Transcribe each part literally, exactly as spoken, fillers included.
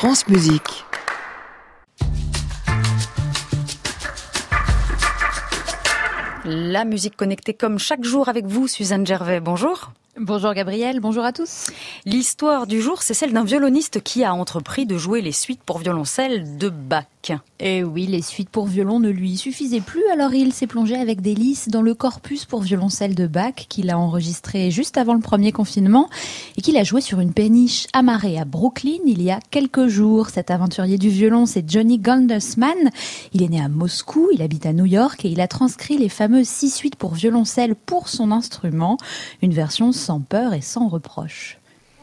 France Musique. La musique connectée comme chaque jour avec vous, Suzanne Gervais. Bonjour. Bonjour Gabriel, bonjour à tous. L'histoire du jour, c'est celle d'un violoniste qui a entrepris de jouer les suites pour violoncelle de Bach. Et oui, les suites pour violon ne lui suffisaient plus, alors il s'est plongé avec délice dans le corpus pour violoncelle de Bach qu'il a enregistré juste avant le premier confinement et qu'il a joué sur une péniche amarrée à Brooklyn il y a quelques jours. Cet aventurier du violon, c'est Johnny Gondelsman. Il est né à Moscou, il habite à New York et il a transcrit les fameuses six suites pour violoncelle pour son instrument, une version sans peur et sans reproche.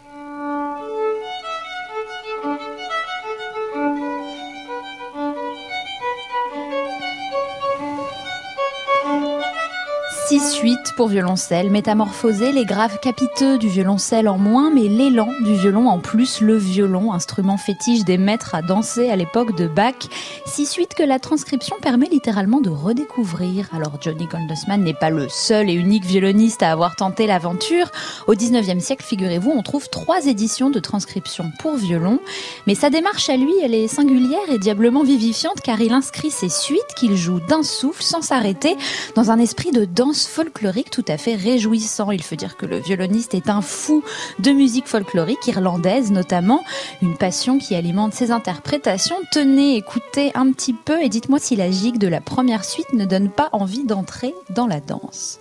Six suites pour violoncelle, métamorphosées, les graves capiteux du violoncelle en moins, mais l'élan du violon en plus, le violon, instrument fétiche des maîtres à danser à l'époque de Bach. Six suites que la transcription permet littéralement de redécouvrir. Alors Johnny Gondelsman n'est pas le seul et unique violoniste à avoir tenté l'aventure. Au dix-neuvième siècle, figurez-vous, on trouve trois éditions de transcription pour violon. Mais sa démarche à lui, elle est singulière et diablement vivifiante car il inscrit ses suites qu'il joue d'un souffle sans s'arrêter dans un esprit de danse folklorique tout à fait réjouissant. Il faut dire que le violoniste est un fou de musique folklorique, irlandaise notamment, une passion qui alimente ses interprétations. Tenez, écoutez un petit peu et dites-moi si la gigue de la première suite ne donne pas envie d'entrer dans la danse.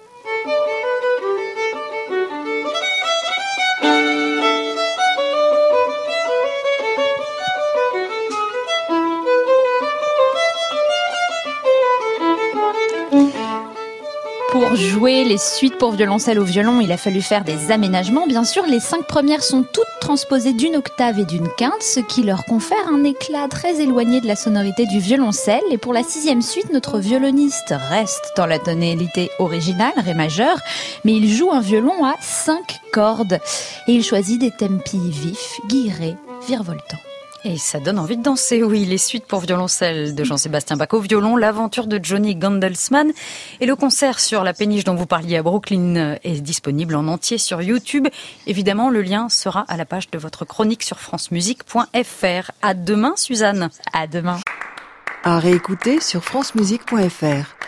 Pour jouer les suites pour violoncelle au violon, il a fallu faire des aménagements. Bien sûr, les cinq premières sont toutes transposées d'une octave et d'une quinte, ce qui leur confère un éclat très éloigné de la sonorité du violoncelle. Et pour la sixième suite, notre violoniste reste dans la tonalité originale, ré majeur, mais il joue un violon à cinq cordes. Et il choisit des tempi vifs, guillerets, virevoltants. Et ça donne envie de danser, oui. Les suites pour violoncelle de Jean-Sébastien Bach au violon, l'aventure de Johnny Gondelsman et le concert sur la péniche dont vous parliez à Brooklyn est disponible en entier sur YouTube. Évidemment, le lien sera à la page de votre chronique sur francemusique point f r. À demain, Suzanne. À demain. À réécouter sur francemusique point f r.